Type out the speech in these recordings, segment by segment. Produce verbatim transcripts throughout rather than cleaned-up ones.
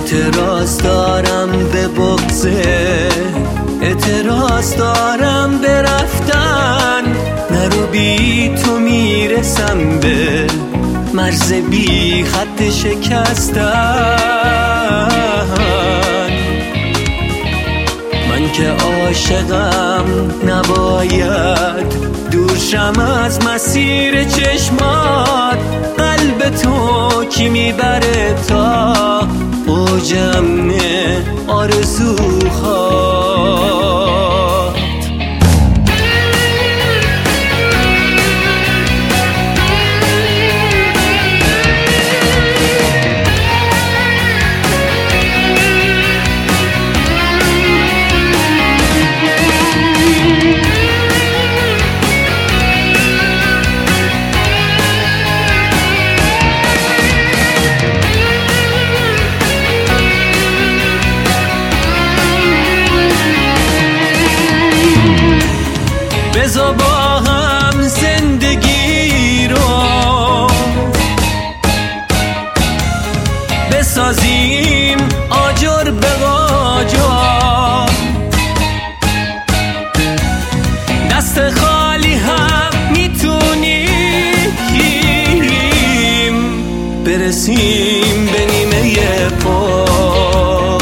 اعتراض دارم به بغضه، اعتراض دارم به رفتن، نرو بی تو میرسم به مرز بی خط شکستن. من که عاشقم نباید دور شم از مسیر چشمات، قلب تو کی میبره تا اوج امن آرزوهات. بذار با هم زندگی رو بسازیم آجر به آجر، دست خالی هم میتونیم برسیم به نیمه پر.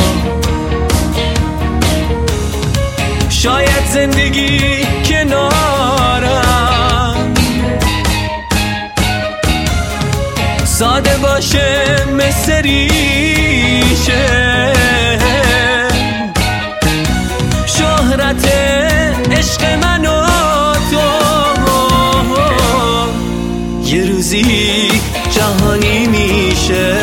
شاید زندگی کنارم ساده باشه مثل ریشه، شهرت عشق من و تو یه روزی جهانی میشه.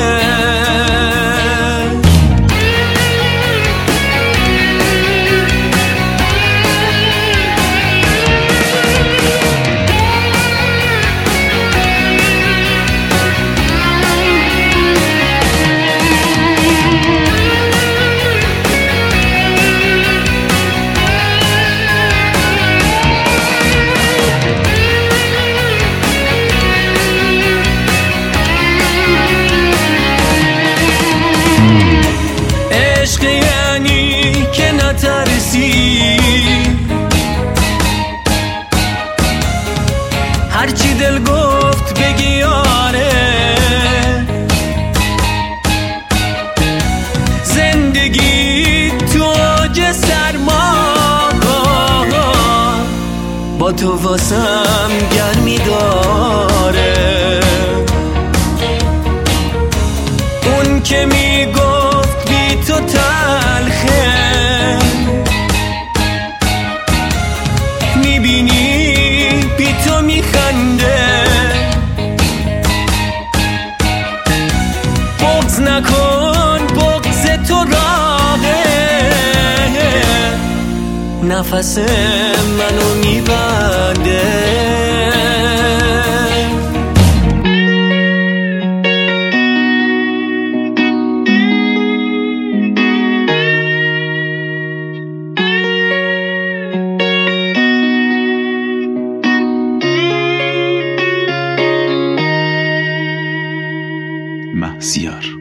عشق یعنی که نترسی، هرچی دل گفت بگی آره، زندگی تو اوج سرما با تو واسم گرمی داره. اون که میگفت بی تو تلخه، میبینی بی تو میخنده. بغض نکن، بغض تو راهه، نفس منو میبنده. مهسیار.